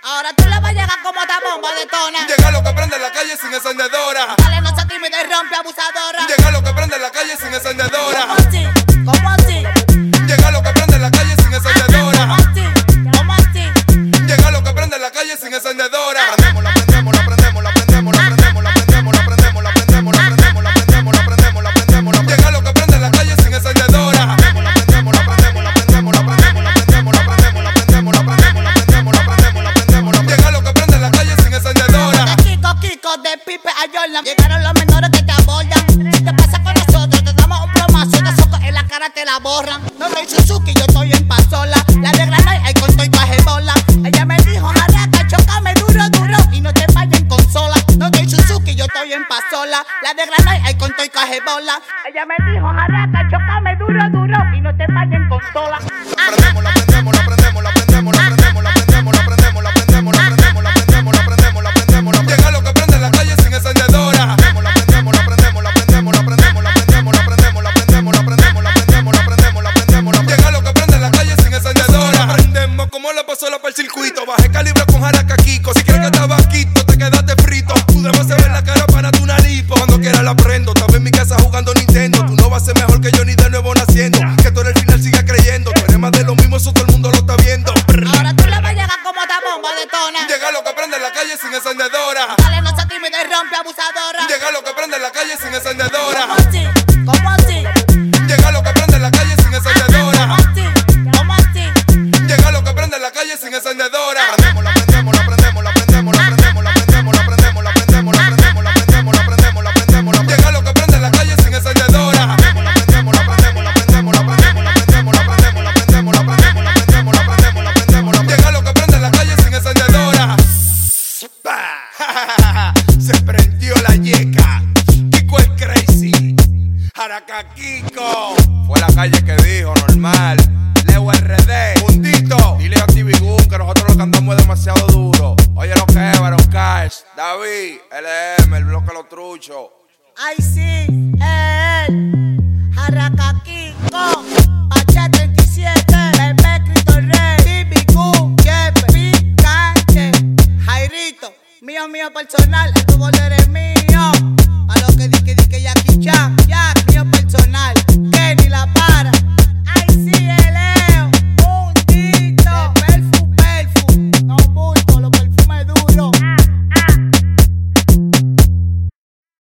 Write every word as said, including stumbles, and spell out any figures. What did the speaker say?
Ahora tú le vas a llegar como esta bomba de tona. Llega lo que prende la calle sin encendedora. Dale, no se tímida y rompe abusadora. Llega lo que prende la calle sin encendedora. ¿Cómo así? ¿Cómo así? Llega lo que prende la calle sin encendedora. ¿Cómo así? ¿Cómo así? Llega lo que prende la calle sin encendedora. Prendemos, la prendemos, la prendemos, la prendemos, la prendemos, la prendemos, la prendemos, la prendemos, la prendemos, la prendemos, la prendemos, la prendemos, la llega lo que prende la calle sin encendedora. La prendemos, la prendemos, la prendemos, la prendemos, la prendemos, la prendemos, la prendemos, la prendemos, la prendemos, la prendemos, la prendemos, la prendemos, llega lo que prende la calle sin encendedora. De Kiko, Kiko, de Pipe a Jordan. Llegaron los menores que te abordan. Si te pasa con nosotros, te damos un plomazo. Te soco en la cara, te la borran. No soy Suzuki, yo estoy en pasola. La de Granada, hay con todo y traje bola. Ella me dijo, Jaraca, chocame duro, duro. Y no te vayas en consola. No soy Suzuki, yo estoy en pasola. La de Granada, hay con todo y traje bola. Ella me dijo, Jaraca, chocame duro, duro. Y no te vayas en consola. Prendemos, la prendemos, la prendemos, la prendemos, la prendemos, la prendemos, la prendemos, la prendemos, la prendemos, la prendemos, la prendemos, la prendemos, la llega lo que prende la calle sin encendedora. La prendemos, la prendemos, la prendemos, la prendemos, la prendemos, la prendemos, la prendemos, la prendemos, la prendemos, la prendemos, la prendemos, la prendemos, la llega lo que prende la calle sin encendedora. La prendemos como la pasola para el circuito. Bajé calibre con Jaraca Kiko. Si quieres que te vaquito, te quedaste frito. Tú debes ver la cara para tu naripo. Cuando quiera la prendo. Estaba en mi casa jugando Nintendo. Tú no vas a ser mejor que yo ni de nuevo naciendo. Que tú eres el final, sigue creyendo. Tú eres más de lo mismo, eso todo el mundo lo está viendo. Ahora tú le vas a llegar como esta bomba de tona. Llega lo que prende la calle sin encendedora. Dale, no se tímida y rompe abusadora. Llega lo que prende la calle sin encendedora. ¿Cómo así? ¿Cómo así? Llega lo que prende la calle sin encendedora. ¿Cómo así? ¿Cómo así? Llega lo que prende la calle sin encendedora. Prendemos, la prendemos, la prendemos, la prendemos, la prendemos, la prendemos, la prendemos, la prendemos, la prendemos, la prendemos, la prendemos, la prendemos, la llega lo que prende la calle sin encendedora. La prendemos, la prendemos, la prendemos, la prendemos, la prendemos, la prendemos, la prendemos, la prendemos, la prendemos, la prendemos, la prendemos, la prendemos, la llega lo que prende la calle sin encendedora. Se prendió la yeca. Kiko es crazy. Jaraca Kiko. Fue la calle que dijo normal. Leo R D. Mundito. Dile a T V Gun que nosotros lo cantamos demasiado duro. Oye lo que es, Baron Cash. David, L M, el bloque Los Truchos. Ay, sí, él. Jaraca Kiko. H treinta y siete. Bebé Cristo Rey. T V Gun. Jefe. Picante. Jairito. Mío, mío personal.